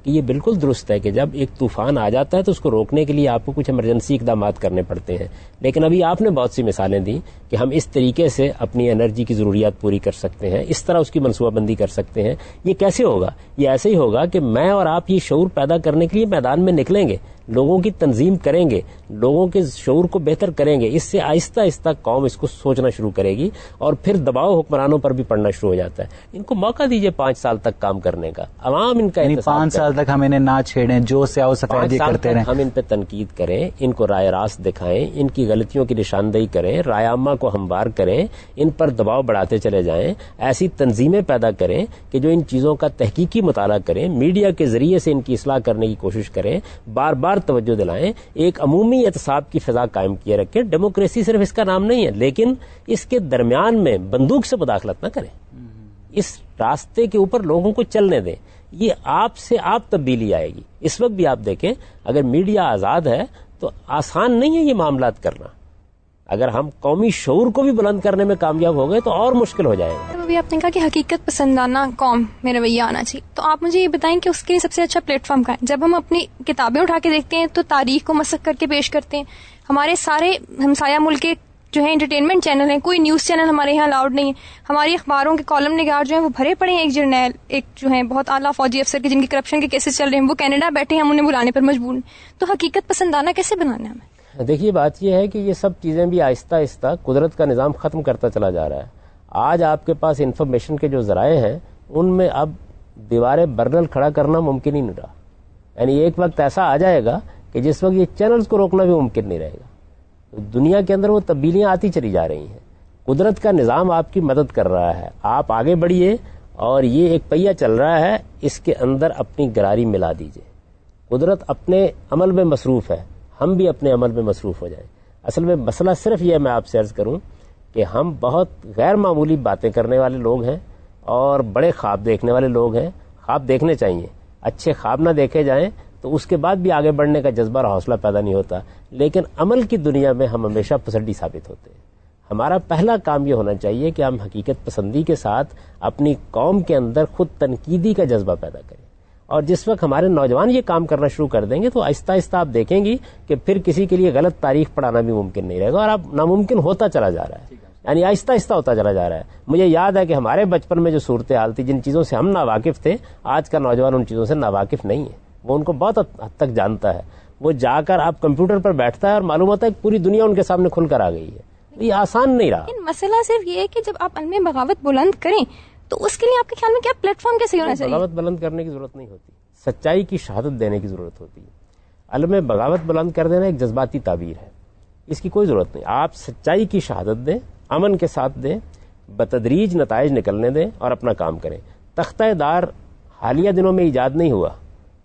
کہ یہ بالکل درست ہے کہ جب ایک طوفان آ جاتا ہے تو اس کو روکنے کے لیے آپ کو کچھ ایمرجنسی اقدامات کرنے پڑتے ہیں، لیکن ابھی آپ نے بہت سی مثالیں دی کہ ہم اس طریقے سے اپنی انرجی کی ضروریات پوری کر سکتے ہیں، اس طرح اس کی منصوبہ بندی کر سکتے ہیں. یہ کیسے ہوگا؟ یہ ایسے ہی ہوگا کہ میں اور آپ یہ شعور پیدا کرنے کے لیے میدان میں نکلیں گے، لوگوں کی تنظیم کریں گے، لوگوں کے شعور کو بہتر کریں گے. اس سے آہستہ آہستہ قوم اس کو سوچنا شروع کرے گی اور پھر دباؤ حکمرانوں پر بھی پڑنا شروع ہو جاتا ہے. ان کو موقع دیجیے 5 سال تک کام کرنے کا، عوام ان کا 5 سال تک ہم انہیں نہ چھیڑیں، جو سیاہ و سفید یہ کرتے رہیں، ہم ان پہ تنقید کریں، ان کو رائے راست دکھائیں، ان کی غلطیوں کی نشاندہی کریں، رائے عامہ کو ہموار کریں، ان پر دباؤ بڑھاتے چلے جائیں، ایسی تنظیمیں پیدا کریں کہ جو ان چیزوں کا تحقیقی مطالعہ کریں، میڈیا کے ذریعے سے ان کی اصلاح کرنے کی کوشش کریں، بار بار توجہ دلائیں، ایک عمومی اعتصاب کی فضا قائم کیے رکھیں. ڈیموکریسی صرف اس کا نام نہیں ہے، لیکن اس کے درمیان میں بندوق سے مداخلت نہ کریں، اس راستے کے اوپر لوگوں کو چلنے دیں. یہ آپ سے آپ تبدیلی آئے گی. اس وقت بھی آپ دیکھیں اگر میڈیا آزاد ہے تو آسان نہیں ہے یہ معاملات کرنا. اگر ہم قومی شعور کو بھی بلند کرنے میں کامیاب ہو گئے تو اور مشکل ہو جائے گا. تو ابھی آپ نے کہا کہ حقیقت پسندانہ قوم میں رویہ آنا چاہیے، تو آپ مجھے یہ بتائیں کہ اس کے لیے سب سے اچھا پلیٹ فارم کا ہے؟ جب ہم اپنی کتابیں اٹھا کے دیکھتے ہیں تو تاریخ کو مسخ کر کے پیش کرتے ہیں. ہمارے سارے ہمسایہ ملک کے جو ہے انٹرٹینمنٹ چینل ہیں، کوئی نیوز چینل ہمارے یہاں الاؤڈ نہیں ہے. ہماری اخباروں کے کالم نگار جو ہیں وہ بھرے پڑے ہیں. ایک جرنیل، ایک جو ہے بہت اعلیٰ فوجی افسر کے جن کے کرپشن کے کیسز چل رہے ہیں، وہ کینیڈا بیٹھے ہیں، ہم انہیں بلانے پر مجبور ہیں. تو حقیقت پسندانہ کیسے بنانا ہے ہمیں؟ دیکھیے بات یہ ہے کہ یہ سب چیزیں بھی آہستہ آہستہ قدرت کا نظام ختم کرتا چلا جا رہا ہے. آج آپ کے پاس انفارمیشن کے جو ذرائع ہیں ان میں اب دیواریں برنر کھڑا کرنا ممکن ہی نہیں رہا. یعنی ایک وقت ایسا آ جائے گا کہ جس وقت یہ چینلز کو روکنا بھی ممکن نہیں رہے گا. دنیا کے اندر وہ تبدیلیاں آتی چلی جا رہی ہیں. قدرت کا نظام آپ کی مدد کر رہا ہے، آپ آگے بڑھیے، اور یہ ایک پہیہ چل رہا ہے، اس کے اندر اپنی گراری ملا دیجیے. قدرت اپنے عمل میں مصروف ہے، ہم بھی اپنے عمل میں مصروف ہو جائیں. اصل میں مسئلہ صرف یہ میں آپ سے عرض کروں کہ ہم بہت غیر معمولی باتیں کرنے والے لوگ ہیں اور بڑے خواب دیکھنے والے لوگ ہیں. خواب دیکھنے چاہیے، اچھے خواب نہ دیکھے جائیں تو اس کے بعد بھی آگے بڑھنے کا جذبہ اور حوصلہ پیدا نہیں ہوتا. لیکن عمل کی دنیا میں ہم ہمیشہ پسڈی ثابت ہوتے ہیں. ہمارا پہلا کام یہ ہونا چاہیے کہ ہم حقیقت پسندی کے ساتھ اپنی قوم کے اندر خود تنقیدی کا جذبہ پیدا کریں. اور جس وقت ہمارے نوجوان یہ کام کرنا شروع کر دیں گے تو آہستہ آہستہ آپ دیکھیں گی کہ پھر کسی کے لیے غلط تاریخ پڑھانا بھی ممکن نہیں رہے گا، اور اب ناممکن ہوتا چلا جا رہا ہے. یعنی آہستہ آہستہ ہوتا چلا جا رہا ہے. مجھے یاد ہے کہ ہمارے بچپن میں جو صورتحال تھی، جن چیزوں سے ہم ناواقف تھے، آج کا نوجوان ان چیزوں سے ناواقف نہیں ہے. وہ ان کو بہت حد تک جانتا ہے. وہ جا کر آپ کمپیوٹر پر بیٹھتا ہے اور معلوم ہوتا ہے کہ پوری دنیا ان کے سامنے کھل کر آ گئی ہے. یہ آسان نہیں رہا. مسئلہ صرف یہ ہے کہ جب آپ علم بغاوت بلند کریں تو اس کے لیے آپ کے خیال میں کیا پلیٹ فارم کیسے ہونا چاہیے؟ بغاوت بلند کرنے کی ضرورت نہیں ہوتی، سچائی کی شہادت دینے کی ضرورت ہوتی ہے. علم بغاوت بلند کر دینا ایک جذباتی تعبیر ہے، اس کی کوئی ضرورت نہیں. آپ سچائی کی شہادت دیں، امن کے ساتھ دیں، بتدریج نتائج نکلنے دیں اور اپنا کام کریں. تختہ دار حالیہ دنوں میں ایجاد نہیں ہوا،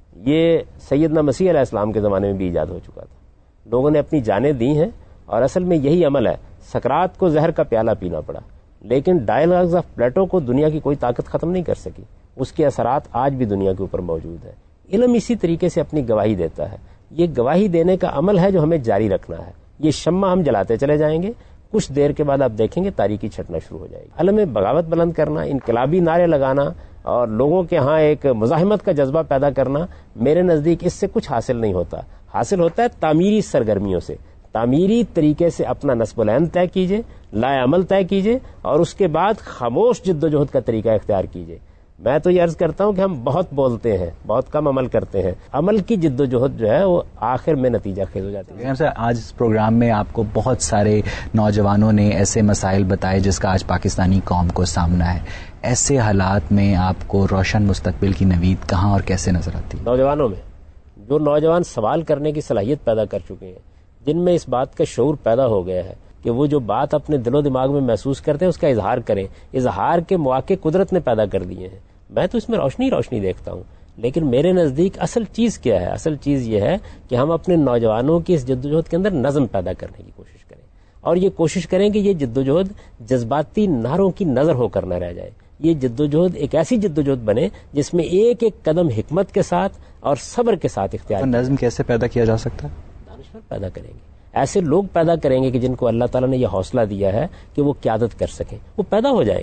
یہ سیدنا مسیح علیہ السلام کے زمانے میں بھی ایجاد ہو چکا تھا. لوگوں نے اپنی جانیں دی ہیں اور اصل میں یہی عمل ہے. سقراط کو زہر کا پیالہ پینا پڑا، لیکن ڈائلاگز آف پلیٹو کو دنیا کی کوئی طاقت ختم نہیں کر سکی. اس کے اثرات آج بھی دنیا کے اوپر موجود ہے. علم اسی طریقے سے اپنی گواہی دیتا ہے. یہ گواہی دینے کا عمل ہے جو ہمیں جاری رکھنا ہے. یہ شمع ہم جلاتے چلے جائیں گے، کچھ دیر کے بعد آپ دیکھیں گے تاریکی چھٹنا شروع ہو جائے گی. علم بغاوت بلند کرنا، انقلابی نعرے لگانا اور لوگوں کے ہاں ایک مزاحمت کا جذبہ پیدا کرنا، میرے نزدیک اس سے کچھ حاصل نہیں ہوتا. حاصل ہوتا ہے تعمیری سرگرمیوں سے. تعمیری طریقے سے اپنا نصب العین طے کیجئے، لائے عمل طے کیجئے، اور اس کے بعد خاموش جد و جہد کا طریقہ اختیار کیجئے. میں تو یہ عرض کرتا ہوں کہ ہم بہت بولتے ہیں، بہت کم عمل کرتے ہیں. عمل کی جد و جہد جو ہے وہ آخر میں نتیجہ خیز ہو جاتی ہے. آج اس پروگرام میں آپ کو بہت سارے نوجوانوں نے ایسے مسائل بتائے جس کا آج پاکستانی قوم کو سامنا ہے. ایسے حالات میں آپ کو روشن مستقبل کی نوید کہاں اور کیسے نظر آتی ہے؟ نوجوانوں میں جو نوجوان سوال کرنے کی صلاحیت پیدا کر چکے ہیں، جن میں اس بات کا شعور پیدا ہو گیا ہے کہ وہ جو بات اپنے دل و دماغ میں محسوس کرتے ہیں اس کا اظہار کریں. اظہار کے مواقع قدرت نے پیدا کر دیے ہیں. میں تو اس میں روشنی دیکھتا ہوں. لیکن میرے نزدیک اصل چیز کیا ہے؟ اصل چیز یہ ہے کہ ہم اپنے نوجوانوں کی اس جدوجہد کے اندر نظم پیدا کرنے کی کوشش کریں، اور یہ کوشش کریں کہ یہ جدوجہد جذباتی نعروں کی نظر ہو کر نہ رہ جائے. یہ جدوجہد ایک ایسی جدوجہد بنے جس میں ایک ایک قدم حکمت کے ساتھ اور صبر کے ساتھ اختیار. نظم کیسے پیدا کیا جا سکتا ہے؟ دانشور پیدا کریں گے، ایسے لوگ پیدا کریں گے کہ جن کو اللہ تعالیٰ نے یہ حوصلہ دیا ہے کہ وہ قیادت کر سکیں. وہ پیدا ہو جائیں گے.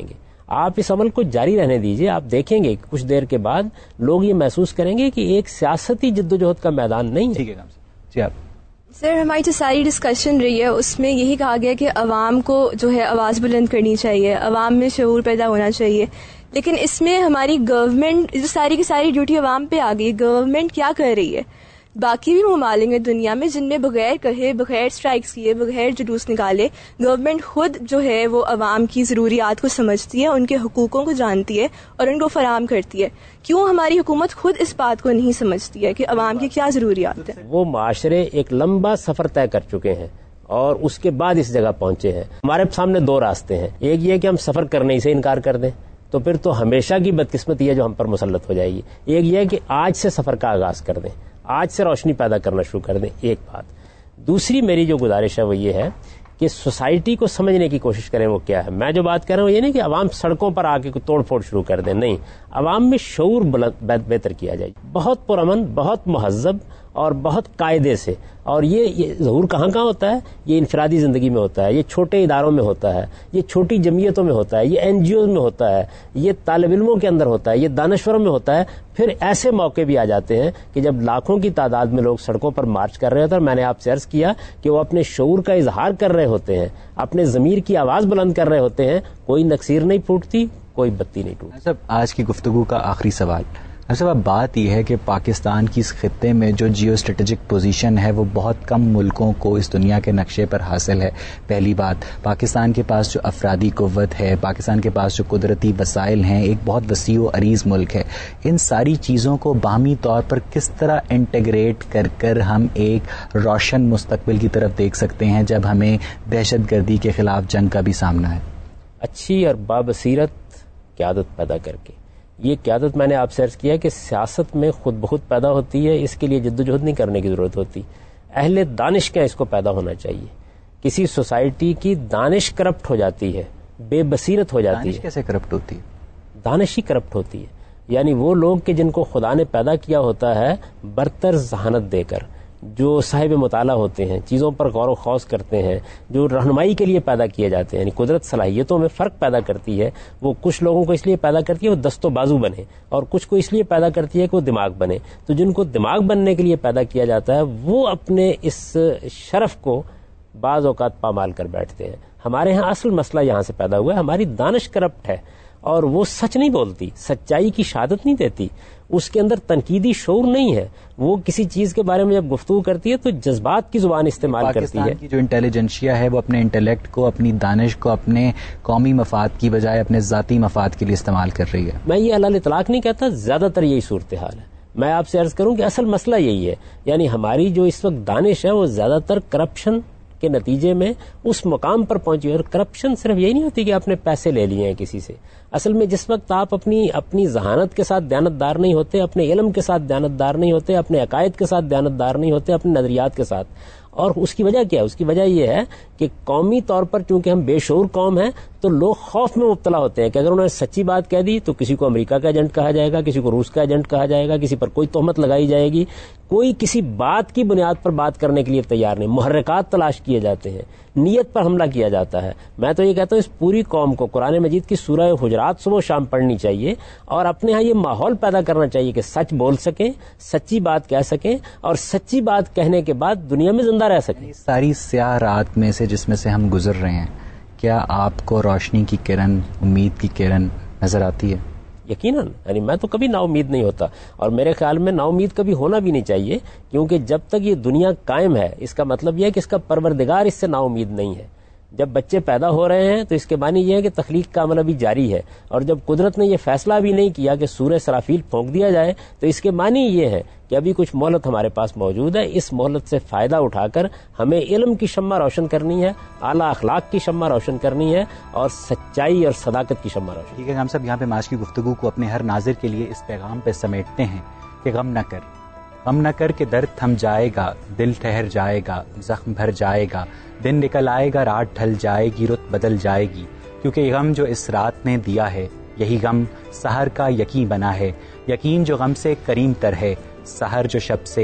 آپ اس عمل کو جاری رہنے دیجئے. آپ دیکھیں گے کچھ دیر کے بعد لوگ یہ محسوس کریں گے کہ ایک سیاستی جدوجہد کا میدان نہیں ہے. جی آپ سر، ہماری جو ساری ڈسکشن رہی ہے اس میں یہی کہا گیا کہ عوام کو جو ہے آواز بلند کرنی چاہیے، عوام میں شعور پیدا ہونا چاہیے، لیکن اس میں ہماری گورنمنٹ جو ساری کی ساری ڈیوٹی عوام پہ آ گئی. گورنمنٹ کیا کر رہی ہے؟ باقی بھی ممالک ہیں دنیا میں جن میں بغیر کہے، بغیر اسٹرائکس کیے، بغیر جلوس نکالے گورنمنٹ خود جو ہے وہ عوام کی ضروریات کو سمجھتی ہے، ان کے حقوقوں کو جانتی ہے اور ان کو فراہم کرتی ہے. کیوں ہماری حکومت خود اس بات کو نہیں سمجھتی ہے کہ عوام کی کیا ضروریات ہیں؟ وہ معاشرے ایک لمبا سفر طے کر چکے ہیں اور اس کے بعد اس جگہ پہنچے ہیں. ہمارے سامنے دو راستے ہیں. ایک یہ کہ ہم سفر کرنے سے انکار کر دیں تو پھر تو ہمیشہ کی بدقسمتی ہے جو ہم پر مسلط ہو جائے گی. ایک یہ ہے کہ آج سے سفر کا آغاز کر دیں، آج سے روشنی پیدا کرنا شروع کر دیں. ایک بات. دوسری میری جو گزارش ہے وہ یہ ہے کہ سوسائٹی کو سمجھنے کی کوشش کریں وہ کیا ہے. میں جو بات کر رہا ہوں یہ نہیں کہ عوام سڑکوں پر آ کے توڑ پھوڑ شروع کر دیں، نہیں، عوام میں شعور بہتر کیا جائے. بہت پرامن، بہت مہذب اور بہت قاعدے سے. اور یہ ظہور کہاں ہوتا ہے؟ یہ انفرادی زندگی میں ہوتا ہے، یہ چھوٹے اداروں میں ہوتا ہے، یہ چھوٹی جمعیتوں میں ہوتا ہے، یہ این جی اوز میں ہوتا ہے، یہ طالب علموں کے اندر ہوتا ہے، یہ دانشوروں میں ہوتا ہے. پھر ایسے موقع بھی آ جاتے ہیں کہ جب لاکھوں کی تعداد میں لوگ سڑکوں پر مارچ کر رہے ہوتے ہیں. اور میں نے آپ سے عرض کیا کہ وہ اپنے شعور کا اظہار کر رہے ہوتے ہیں، اپنے ضمیر کی آواز بلند کر رہے ہوتے ہیں. کوئی نکسیر نہیں پھوٹتی، کوئی بتی نہیں ٹوٹتی. صاحب آج کی گفتگو کا آخری سوال. اچھا اب بات یہ ہے کہ پاکستان کی اس خطے میں جو جیو اسٹریٹجک پوزیشن ہے وہ بہت کم ملکوں کو اس دنیا کے نقشے پر حاصل ہے. پہلی بات، پاکستان کے پاس جو افرادی قوت ہے، پاکستان کے پاس جو قدرتی وسائل ہیں، ایک بہت وسیع و عریض ملک ہے. ان ساری چیزوں کو باہمی طور پر کس طرح انٹیگریٹ کر کر ہم ایک روشن مستقبل کی طرف دیکھ سکتے ہیں جب ہمیں دہشت گردی کے خلاف جنگ کا بھی سامنا ہے؟ اچھی اور بابصیرت قیادت پیدا کر کے. یہ قیادت میں نے آپ سے عرض کیا کہ سیاست میں خود بخود پیدا ہوتی ہے، اس کے لیے جدوجہد نہیں کرنے کی ضرورت ہوتی. اہل دانش کا اس کو پیدا ہونا چاہیے. کسی سوسائٹی کی دانش کرپٹ ہو جاتی ہے، بے بصیرت ہو جاتی ہے. دانش کیسے کرپٹ ہوتی ہے؟ دانش ہی کرپٹ ہوتی ہے. یعنی وہ لوگ کہ جن کو خدا نے پیدا کیا ہوتا ہے برتر ذہانت دے کر، جو صاحب مطالعہ ہوتے ہیں، چیزوں پر غور و خوض کرتے ہیں، جو رہنمائی کے لیے پیدا کیے جاتے ہیں. یعنی قدرت صلاحیتوں میں فرق پیدا کرتی ہے. وہ کچھ لوگوں کو اس لیے پیدا کرتی ہے وہ دست و بازو بنے، اور کچھ کو اس لیے پیدا کرتی ہے کہ وہ دماغ بنے. تو جن کو دماغ بننے کے لیے پیدا کیا جاتا ہے وہ اپنے اس شرف کو بعض اوقات پامال کر بیٹھتے ہیں. ہمارے ہاں اصل مسئلہ یہاں سے پیدا ہوا ہے. ہماری دانش کرپٹ ہے اور وہ سچ نہیں بولتی، سچائی کی شہادت نہیں دیتی، اس کے اندر تنقیدی شعور نہیں ہے. وہ کسی چیز کے بارے میں جب گفتگو کرتی ہے تو جذبات کی زبان استعمال کرتی ہے. پاکستان کی جو انٹیلیجنشیا ہے وہ اپنے انٹلیکٹ کو، اپنی دانش کو اپنے قومی مفاد کی بجائے اپنے ذاتی مفاد کے لیے استعمال کر رہی ہے. میں یہ علل اطلاق نہیں کہتا، زیادہ تر یہی صورتحال ہے. میں آپ سے عرض کروں کہ اصل مسئلہ یہی ہے. یعنی ہماری جو اس وقت دانش ہے وہ زیادہ تر کرپشن کے نتیجے میں اس مقام پر پہنچی. اور کرپشن صرف یہی نہیں ہوتی کہ آپ نے پیسے لے لیے ہیں کسی سے. اصل میں جس وقت آپ اپنی ذہانت کے ساتھ دیانتدار نہیں ہوتے، اپنے علم کے ساتھ دیانتدار نہیں ہوتے، اپنے عقائد کے ساتھ دیانتدار نہیں ہوتے، اپنے نظریات کے ساتھ. اور اس کی وجہ کیا ہے؟ اس کی وجہ یہ ہے کہ قومی طور پر چونکہ ہم بے شعور قوم ہیں تو لوگ خوف میں مبتلا ہوتے ہیں کہ اگر انہوں نے سچی بات کہہ دی تو کسی کو امریکہ کا ایجنٹ کہا جائے گا، کسی کو روس کا ایجنٹ کہا جائے گا، کسی پر کوئی تہمت لگائی جائے گی. کوئی کسی بات کی بنیاد پر بات کرنے کے لیے تیار نہیں. محرکات تلاش کیے جاتے ہیں، نیت پر حملہ کیا جاتا ہے. میں تو یہ کہتا ہوں اس پوری قوم کو قرآن مجید کی سورہ حجرات صبح و شام پڑھنی چاہیے اور اپنے ہاں یہ ماحول پیدا کرنا چاہیے کہ سچ بول سکیں، سچی بات کہہ سکیں اور سچی بات کہنے کے بعد دنیا میں زندہ رہ سکیں. ساری سیاہ رات میں سے جس میں سے ہم گزر رہے ہیں، کیا آپ کو روشنی کی کرن، امید کی کرن نظر آتی ہے؟ یقیناً. یعنی میں تو کبھی نا امید نہیں ہوتا اور میرے خیال میں نا امید کبھی ہونا بھی نہیں چاہیے، کیونکہ جب تک یہ دنیا قائم ہے اس کا مطلب یہ ہے کہ اس کا پروردگار اس سے نا امید نہیں ہے. جب بچے پیدا ہو رہے ہیں تو اس کے معنی یہ ہے کہ تخلیق کا عمل ابھی جاری ہے. اور جب قدرت نے یہ فیصلہ بھی نہیں کیا کہ سورہ سرافیل پھونک دیا جائے تو اس کے معنی یہ ہے کہ ابھی کچھ مہلت ہمارے پاس موجود ہے. اس مہلت سے فائدہ اٹھا کر ہمیں علم کی شمع روشن کرنی ہے، اعلیٰ اخلاق کی شمع روشن کرنی ہے اور سچائی اور صداقت کی شمع روشن. ٹھیک ہے، ہم سب یہاں پہ آج کی گفتگو کو اپنے ہر ناظر کے لیے اس پیغام پہ سمیٹتے ہیں کہ غم نہ کر، غم نہ کر کہ درد تھم جائے گا، دل ٹھہر جائے گا، زخم بھر جائے گا، دن نکل آئے گا، رات ڈھل جائے گی، رت بدل جائے گی. کیونکہ غم جو اس رات نے دیا ہے یہی غم سحر کا یقین بنا ہے. یقین جو غم سے کریم تر ہے، سحر جو شب سے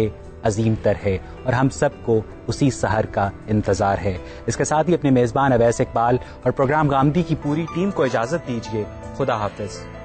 عظیم تر ہے اور ہم سب کو اسی سحر کا انتظار ہے. اس کے ساتھ ہی اپنے میزبان اویس اقبال اور پروگرام غامدی کی پوری ٹیم کو اجازت دیجیے. خدا حافظ.